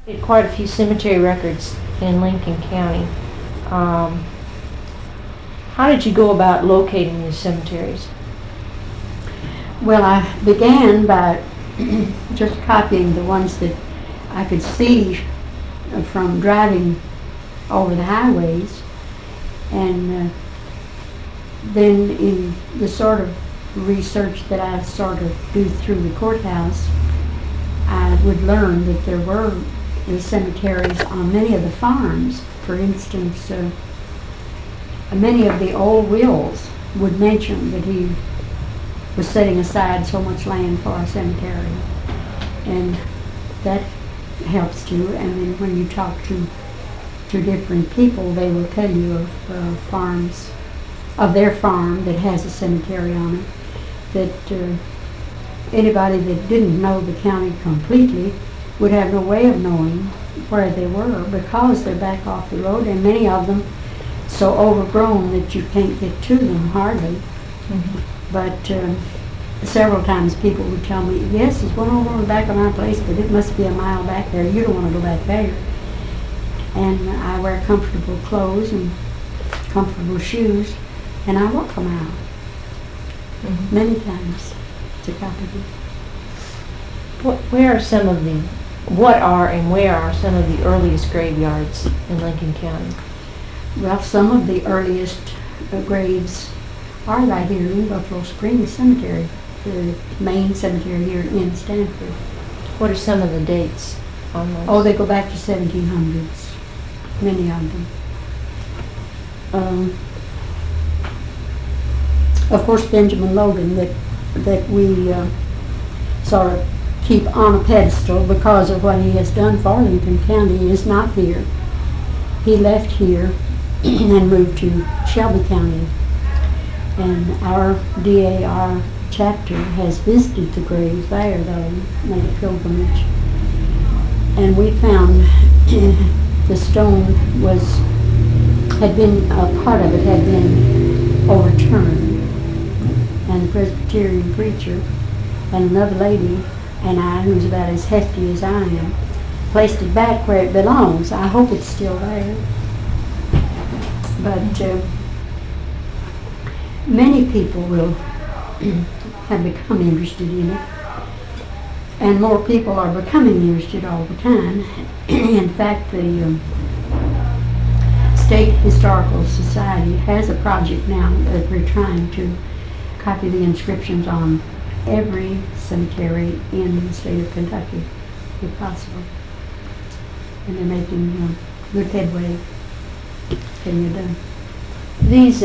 Quite a few cemetery records in Lincoln County. How did you go about locating these cemeteries? Well, I began by just copying the ones that I could see from driving over the highways, and then in the sort of research that I sort of do through the courthouse, I would learn that there were cemeteries on many of the farms. For instance, many of the old wills would mention that he was setting aside so much land for a cemetery, and that helps too. And then when you talk to different people, they will tell you of farms, of their farm that has a cemetery on it, that anybody that didn't know the county completely would have no way of knowing where they were, because they're back off the road, and many of them so overgrown that you can't get to them hardly. Mm-hmm. But several times people would tell me, yes, there's one over on the back of my place, but it must be a mile back there. You don't want to go back there. And I wear comfortable clothes and comfortable shoes, and I walk a mile many times to copy them. What are some of the earliest graveyards in Lincoln County? Well, some of the earliest graves are right here in Buffalo Springs Cemetery, the main cemetery here in Stanford. What are some of the dates on those? Oh, they go back to 1700s, many of them. Of course, Benjamin Logan, that we sort of keep on a pedestal because of what he has done for Lincoln County, is not here. He left here and moved to Shelby County, and our DAR chapter has visited the grave there, though, made a pilgrimage, and we found the stone had been, a part of it had been overturned, and the Presbyterian preacher and another lady and I, who's about as hefty as I am, placed it back where it belongs. I hope it's still there. But many people will have become interested in it, and more people are becoming interested all the time. In fact, the State Historical Society has a project now that we're trying to copy the inscriptions on every cemetery in the state of Kentucky, if possible. And they're making good headway getting it done. These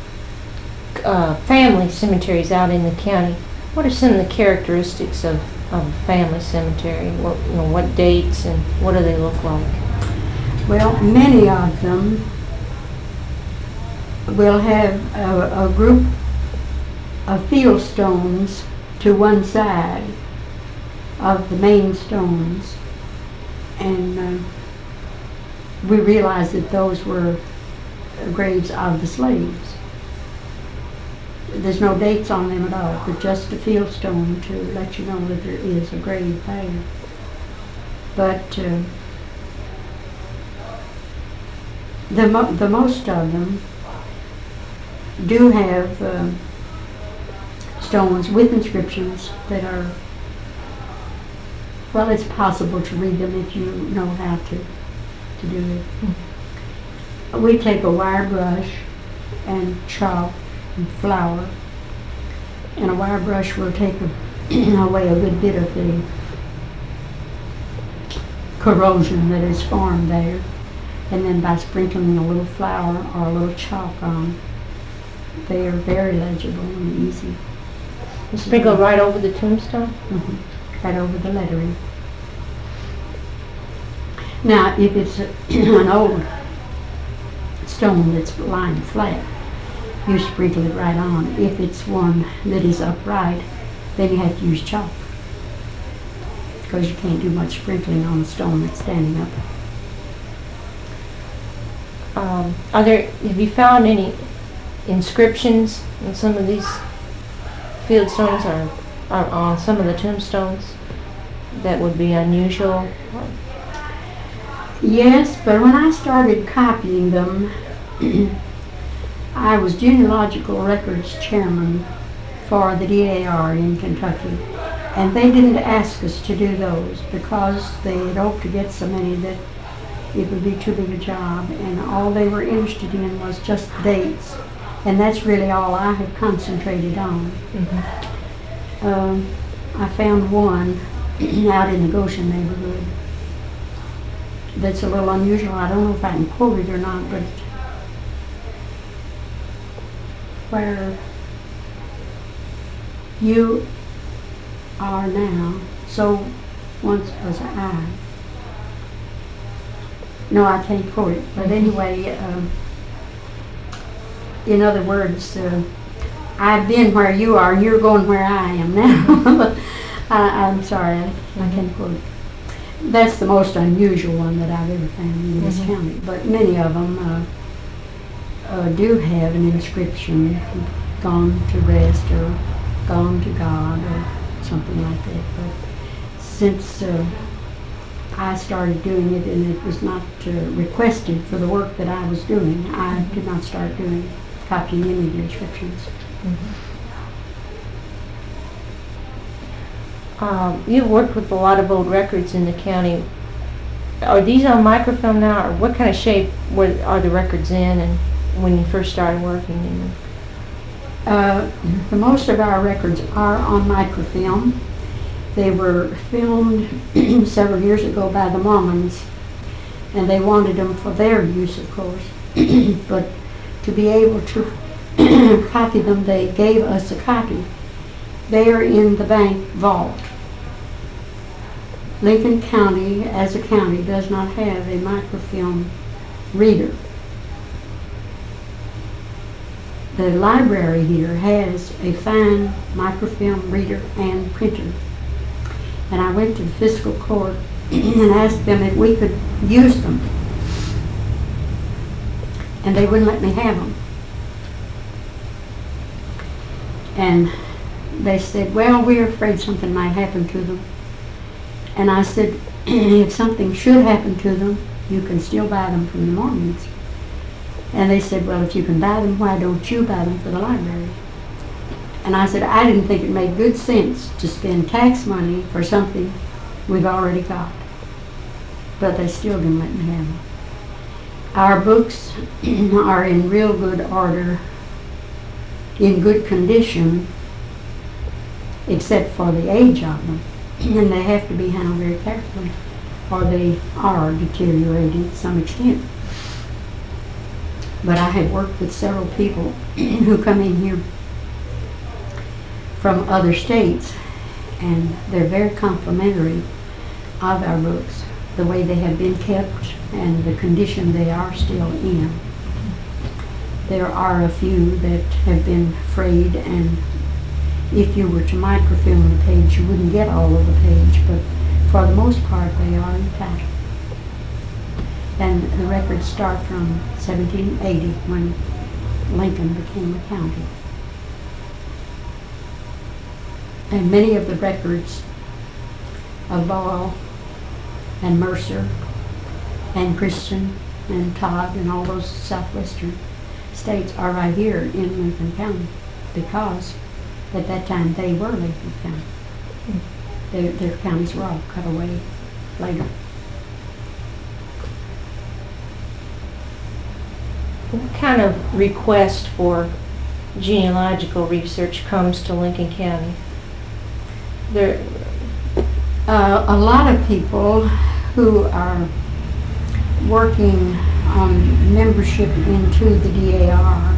family cemeteries out in the county, what are some of the characteristics of a family cemetery? What dates and what do they look like? Well, many of them will have a group of field stones to one side of the main stones, and we realized that those were graves of the slaves. There's no dates on them at all, but just a field stone to let you know that there is a grave there. But the most of them do have stones with inscriptions that are, well, it's possible to read them if you know how to do it. Mm-hmm. We take a wire brush and chalk and flour, and a wire brush will take away a good bit of the corrosion that is formed there, and then by sprinkling a little flour or a little chalk on, they are very legible and easy. You sprinkle right over the tombstone? Mm-hmm. Right over the lettering. Now, if it's an old stone that's lying flat, you sprinkle it right on. If it's one that is upright, then you have to use chalk, because you can't do much sprinkling on a stone that's standing up. Have you found any inscriptions in some of these field stones or on some of the tombstones that would be unusual? Yes, but when I started copying them, I was genealogical records chairman for the DAR in Kentucky, and they didn't ask us to do those because they had hoped to get so many that it would be too big a job, and all they were interested in was just dates, and that's really all I have concentrated on. I found one out in the Goshen neighborhood that's a little unusual. I don't know if I can quote it or not, but where you are now, so once was I. No, I can't quote it, but anyway, in other words, I've been where you are, and you're going where I am now. I'm sorry, I can't quote it. That's the most unusual one that I've ever found in this county, but many of them do have an inscription, gone to rest or gone to God or something like that. But since I started doing it and it was not requested for the work that I was doing, I did not start copying any of the inscriptions. You've worked with a lot of old records in the county. Are these on microfilm now, or what kind of shape are the records in, and when you first started working in them? The most of our records are on microfilm. They were filmed several years ago by the Mormons, and they wanted them for their use, of course. But to be able to copy them, they gave us a copy. They are in the bank vault. Lincoln County, as a county, does not have a microfilm reader. The library here has a fine microfilm reader and printer. And I went to the fiscal court and asked them if we could use them. And they wouldn't let me have them. And they said, well, we're afraid something might happen to them. And I said, if something should happen to them, you can still buy them from the Mormons. And they said, well, if you can buy them, why don't you buy them for the library? And I said, I didn't think it made good sense to spend tax money for something we've already got. But they still didn't let me have them. Our books are in real good order, in good condition, except for the age of them. And they have to be handled very carefully, or they are deteriorating to some extent. But I have worked with several people who come in here from other states, and they're very complimentary of our books, the way they have been kept and the condition they are still in. There are a few that have been frayed, and if you were to microfilm the page, you wouldn't get all of the page, but for the most part, they are intact. And the records start from 1780, when Lincoln became a county. And many of the records of Boyle and Mercer and Christian and Todd and all those southwestern states are right here in Lincoln County, because at that time they were Lincoln County. Their counties were all cut away later. What kind of request for genealogical research comes to Lincoln County? There, a lot of people who are working on membership into the DAR,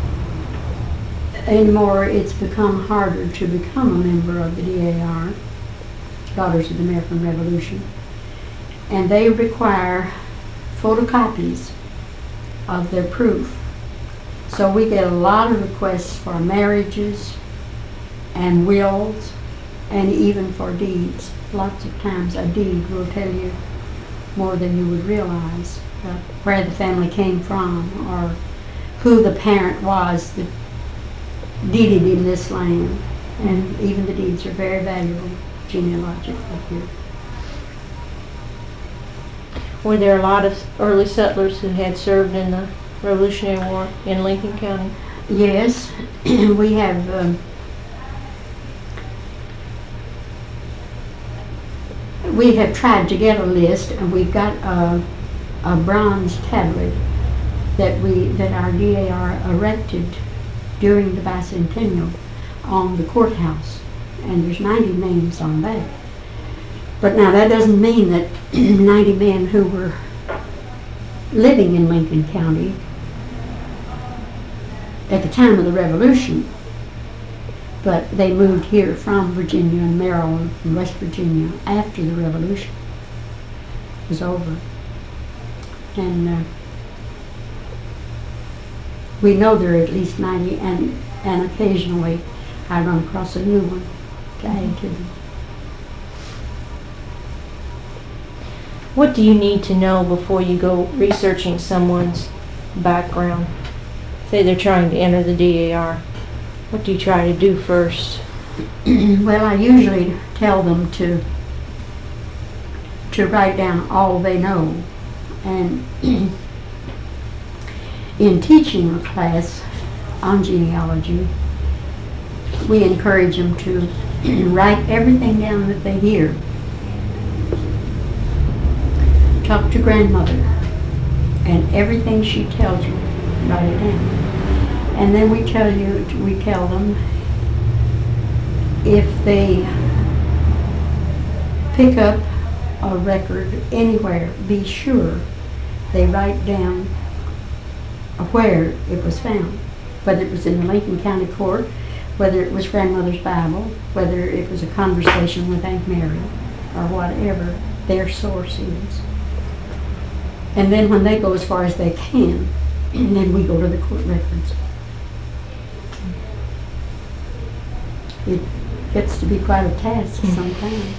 anymore it's become harder to become a member of the DAR, Daughters of the American Revolution, and they require photocopies of their proof. So we get a lot of requests for marriages and wills and even for deeds. Lots of times a deed will tell you more than you would realize, where the family came from or who the parent was that deeded in this land. And even the deeds are very valuable genealogically here. Were there a lot of early settlers who had served in the Revolutionary War in Lincoln County? Yes, we have tried to get a list, and we've got a bronze tablet that our DAR erected during the bicentennial on the courthouse, and there's 90 names on that. But now that doesn't mean that 90 men who were living in Lincoln County at the time of the Revolution, but they moved here from Virginia and Maryland and West Virginia after the Revolution was over. And we know there are at least 90, and occasionally I run across a new one to add to them. What do you need to know before you go researching someone's background? Say they're trying to enter the DAR. What do you try to do first? Well, I usually tell them to write down all they know. And in teaching a class on genealogy, we encourage them to write everything down that they hear. Talk to grandmother, and everything she tells you, write it down. And then we tell them if they pick up a record anywhere, be sure they write down where it was found, whether it was in the Lincoln County Court, whether it was grandmother's Bible, whether it was a conversation with Aunt Mary, or whatever their source is. And then when they go as far as they can, then we go to the court records. It gets to be quite a task sometimes.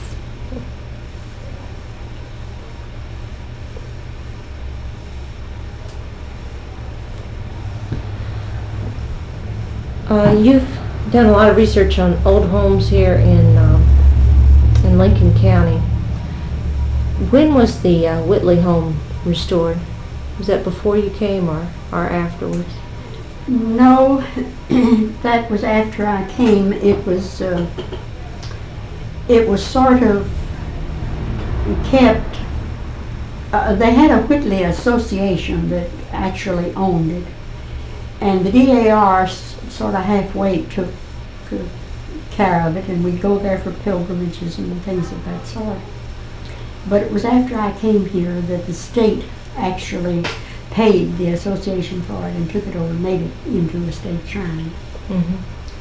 You've done a lot of research on old homes here in Lincoln County. When was the Whitley home restored? Was that before you came or afterwards? No, that was after I came. It was sort of kept. They had a Whitley Association that actually owned it, and the DAR sort of halfway took care of it, and we'd go there for pilgrimages and things of that sort. But it was after I came here that the state actually paid the association for it and took it over and made it into a state shrine. Mm-hmm.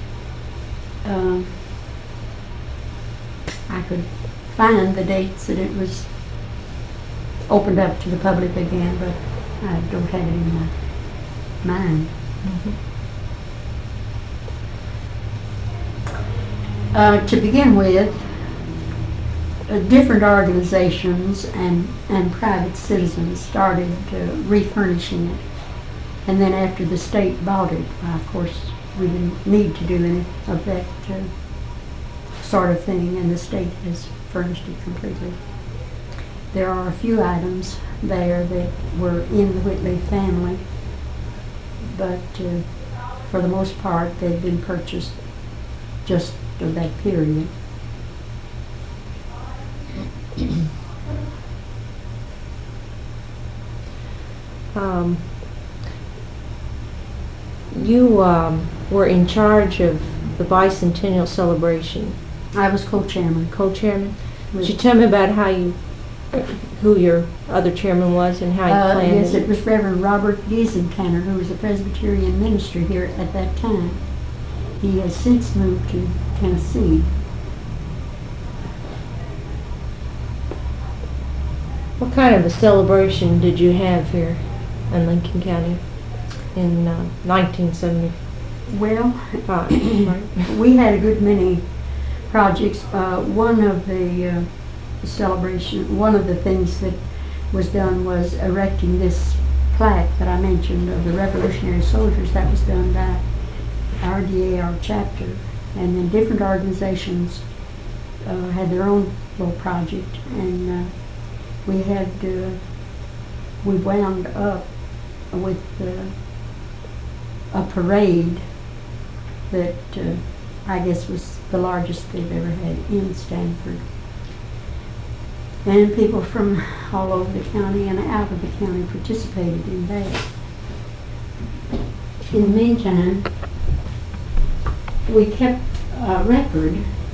I could find the dates that it was opened up to the public again, but I don't have it in my mind. Mm-hmm. To begin with, different organizations and private citizens started refurnishing it. And then after the state bought it, of course, we didn't need to do any of that sort of thing, and the state has furnished it completely. There are a few items there that were in the Whitley family, but for the most part, they've been purchased just of that period. You were in charge of the bicentennial celebration. I was co-chairman. Co-chairman? Would you tell me about who your other chairman was and how you planned Yes, it was Reverend Robert Giesentanner, who was a Presbyterian minister here at that time. He has since moved to Tennessee. What kind of a celebration did you have here in Lincoln County in 1975? Well, Right. we had a good many projects. One of the one of the things that was done was erecting this plaque that I mentioned of the Revolutionary Soldiers. That was done by our DAR chapter. And then different organizations had their own little project. And we had we wound up with a parade that I guess was the largest they've ever had in Stanford. And people from all over the county and out of the county participated in that. In the meantime, we kept a record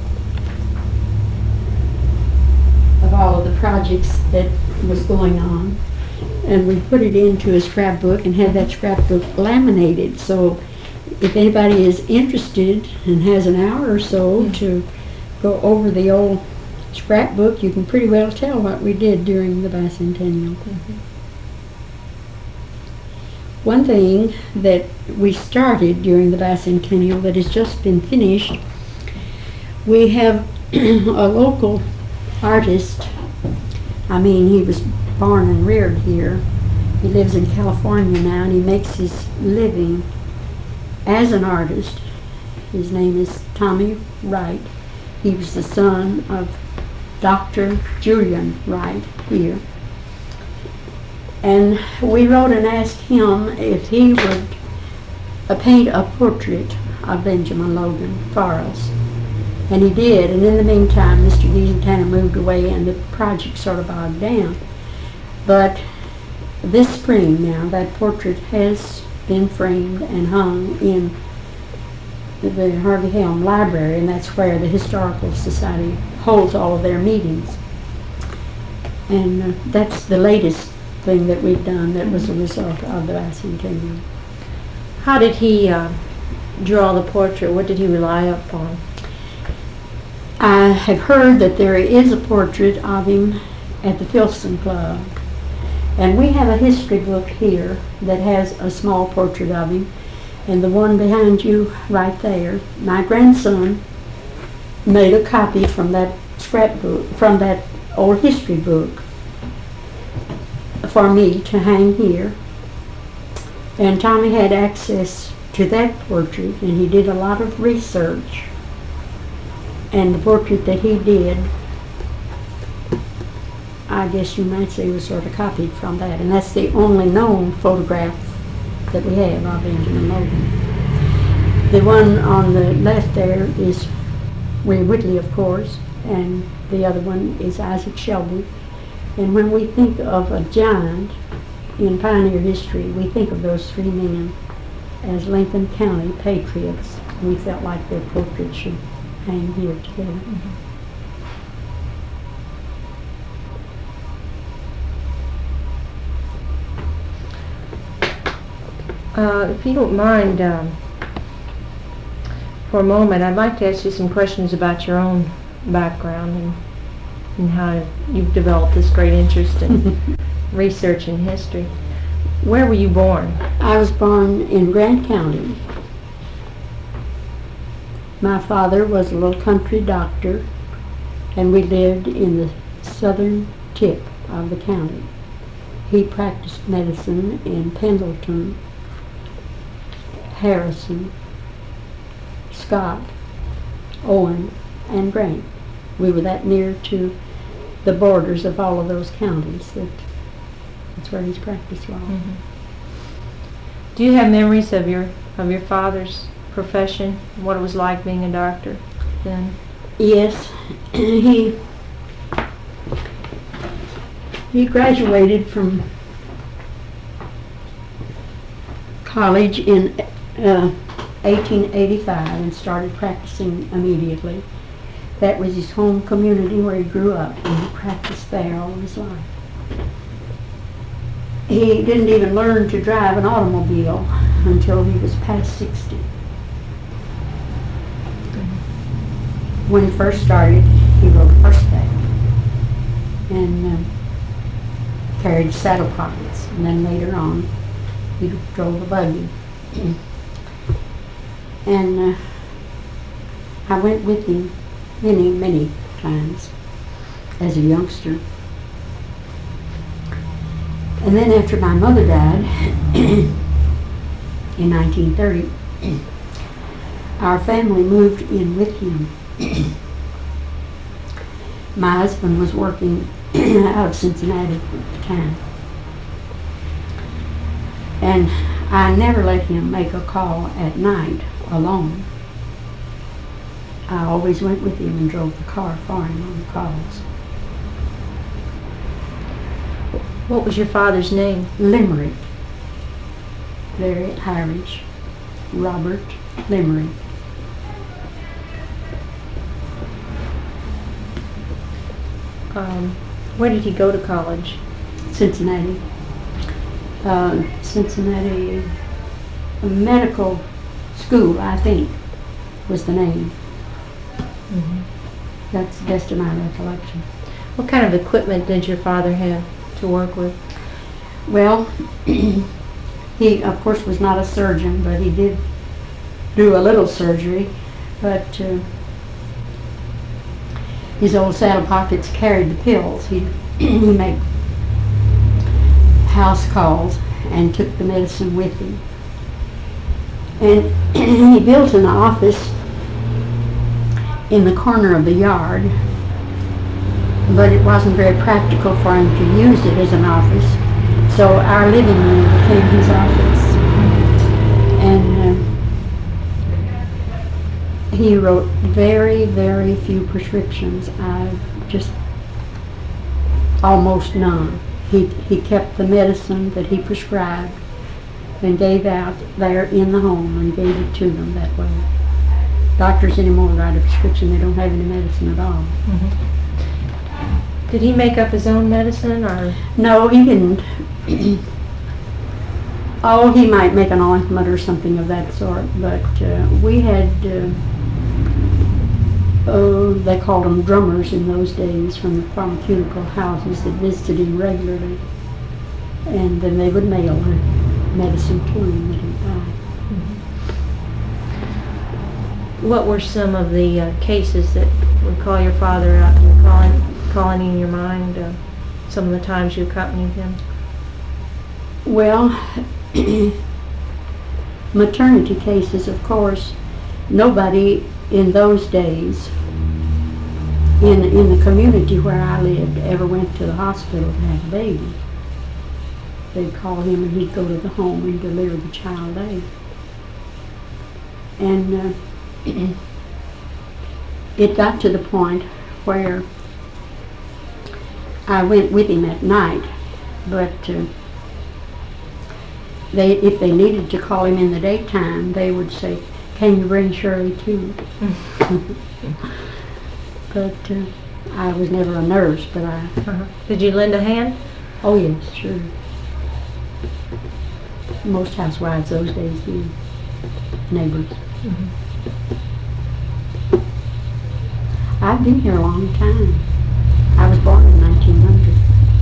of all of the projects that was going on, and we put it into a scrapbook and had that scrapbook laminated. So if anybody is interested and has an hour or so to go over the old scrapbook, you can pretty well tell what we did during the bicentennial. One thing that we started during the bicentennial that has just been finished, we have a local artist. I mean, he was born and reared here. He lives in California now, and he makes his living as an artist. His name is Tommy Wright. He was the son of Dr. Julian Wright here. And we wrote and asked him if he would paint a portrait of Benjamin Logan for us. And he did, and in the meantime, Mr. Giesentana moved away and the project sort of bogged down. But this spring now, that portrait has been framed and hung in the Harvey Helm Library, and that's where the Historical Society holds all of their meetings. And that's the latest thing that we've done that was a result of the bicentennial. How did he draw the portrait? What did he rely upon? I have heard that there is a portrait of him at the Filson Club. And we have a history book here that has a small portrait of him. And the one behind you right there, my grandson made a copy from that scrapbook, from that old history book, for me to hang here. And Tommy had access to that portrait, and he did a lot of research. And the portrait that he did, I guess you might say, was sort of copied from that. And that's the only known photograph that we have of Benjamin Logan. The one on the left there is William Whitley, of course, and the other one is Isaac Shelby. And when we think of a giant in pioneer history, we think of those three men as Lincoln County patriots. We felt like their portraits should hang here together. If you don't mind, for a moment, I'd like to ask you some questions about your own background and how you've developed this great interest in research and history. Where were you born? I was born in Grant County. My father was a little country doctor, and we lived in the southern tip of the county. He practiced medicine in Pendleton, Harrison, Scott, Owen, and Grant. We were that near to the borders of all of those counties. That's where his practice was. Do you have memories of your father's profession, what it was like being a doctor then? Yes, he graduated from college in 1885 and started practicing immediately. That was his home community where he grew up, and he practiced there all his life. He didn't even learn to drive an automobile until he was past 60. When he first started, he rode horseback and carried saddle pockets, and then later on he drove a buggy. And I went with him many, many times as a youngster. And then after my mother died in 1930, our family moved in with him. My husband was working out of Cincinnati at the time. And I never let him make a call at night alone. I always went with him and drove the car for him on the calls. What was your father's name? Limerick. Very Irish. Robert Limerick. Where did he go to college? Cincinnati. Cincinnati Medical School, I think, was the name. That's the best of my recollection. What kind of equipment did your father have to work with? Well, he, of course, was not a surgeon, but he did do a little surgery. But his old saddle pockets carried the pills. He'd make house calls and took the medicine with him. And he built an office in the corner of the yard, but it wasn't very practical for him to use it as an office, so our living room became his office. And he wrote very, very few prescriptions. Just almost none. He kept the medicine that he prescribed and gave out there in the home and gave it to them that way. Doctors anymore write a prescription, they don't have any medicine at all. Did he make up his own medicine, or? No, he didn't. Oh, he might make an ointment or something of that sort, but we had, they called them drummers in those days from the pharmaceutical houses that visited him regularly. And then they would mail the medicine to him that he'd buy. What were some of the cases that would call your father out, calling in your mind, some of the times you accompanied him? Well, maternity cases, of course. Nobody in those days in the community where I lived ever went to the hospital to have a baby. They'd call him and he'd go to the home and deliver the child there. And it got to the point where I went with him at night, but if they needed to call him in the daytime, they would say, "Can you bring Shirley too?" But I was never a nurse, but I... Did you lend a hand? Oh yes, sure. Most housewives those days did. Neighbors. I've been here a long time. I was born in 1900.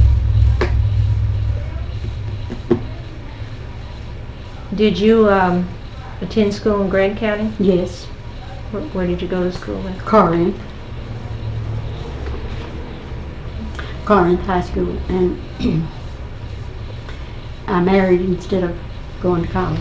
Did you attend school in Grant County? Yes. Where did you go to school at? Corinth High School, and I married instead of going to college.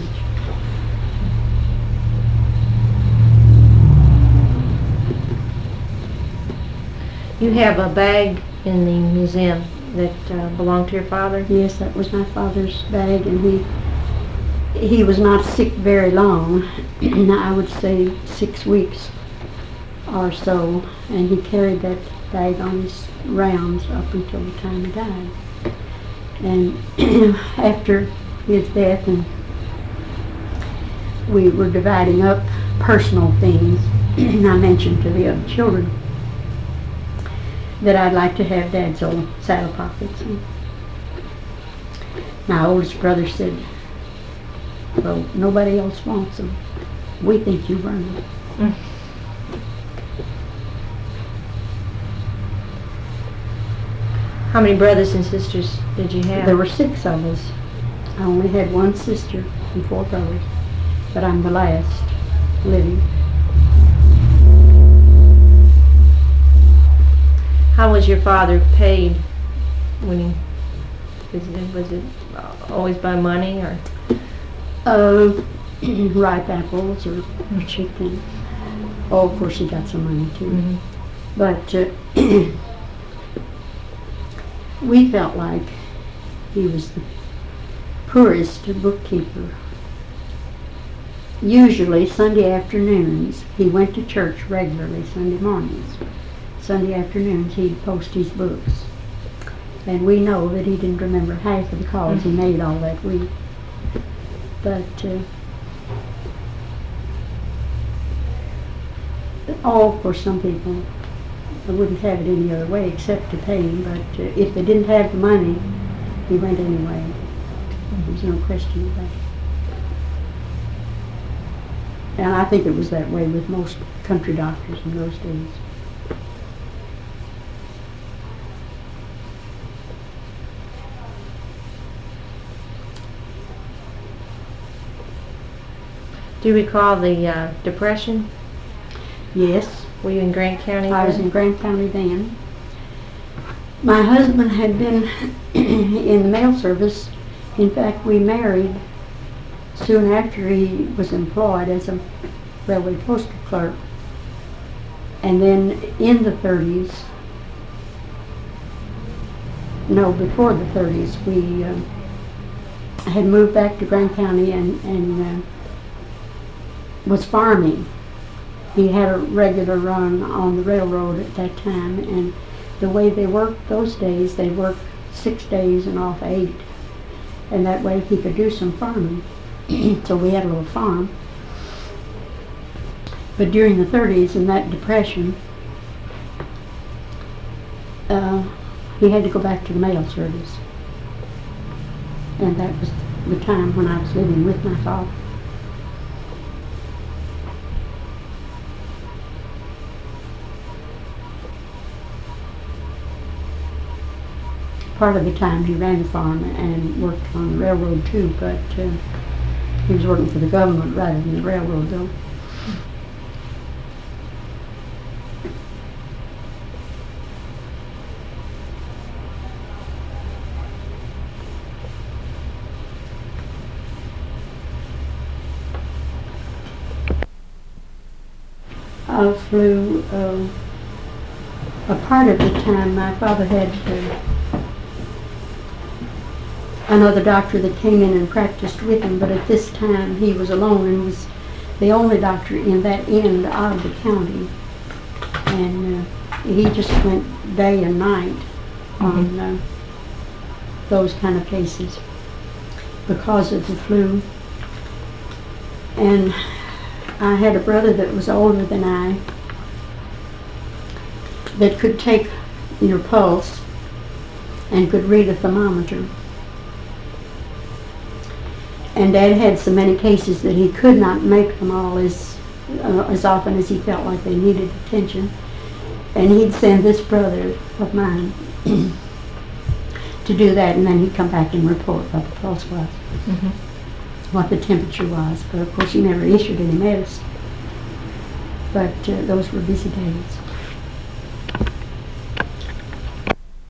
You have a bag in the museum that belonged to your father? Yes, that was my father's bag, and he was not sick very long. I would say 6 weeks or so, and he carried that bag on his rounds up until the time he died. And after his death, and we were dividing up personal things, I mentioned to the other children that I'd like to have Dad's old saddle pockets. And my oldest brother said, "Well, nobody else wants them. We think you burn them." How many brothers and sisters did you have? There were 6 of us. I only had 1 sister and 4 brothers, but I'm the last living. How was your father paid when he visited? Was it always by money, or? Ripe apples or chicken. Oh, of course he got some money too. But we felt like he was the poorest bookkeeper. Usually Sunday afternoons, he went to church regularly Sunday mornings. Sunday afternoons he'd post his books. And we know that he didn't remember half of the calls he made all that week. But for some people, they wouldn't have it any other way except to pay him. But if they didn't have the money, he went anyway. There's no question about it. And I think it was that way with most country doctors in those days. Do you recall the Depression? Yes. Were you in Grant County? I was in Grant County then. My husband had been in the mail service. In fact, we married soon after he was employed as a railway postal clerk. And then in the 30s, no, before the 30s, we had moved back to Grant County and was farming. He had a regular run on the railroad at that time, and the way they worked those days, they worked 6 days and off 8. And that way he could do some farming. So we had a little farm. But during the 30s and that depression, he had to go back to the mail service. And that was the time when I was living with my father. Part of the time he ran the farm and worked on the railroad too, but he was working for the government rather than the railroad though. I flew a part of the time. My father had another doctor that came in and practiced with him, but at this time he was alone and was the only doctor in that end of the county. And he just went day and night on those kind of cases because of the flu. And I had a brother that was older than I that could take your pulse and could read a thermometer. And Dad had so many cases that he could not make them all as often as he felt like they needed attention. And he'd send this brother of mine to do that, and then he'd come back and report what the pulse was, what the temperature was. But of course he never issued any medicine. But those were busy days.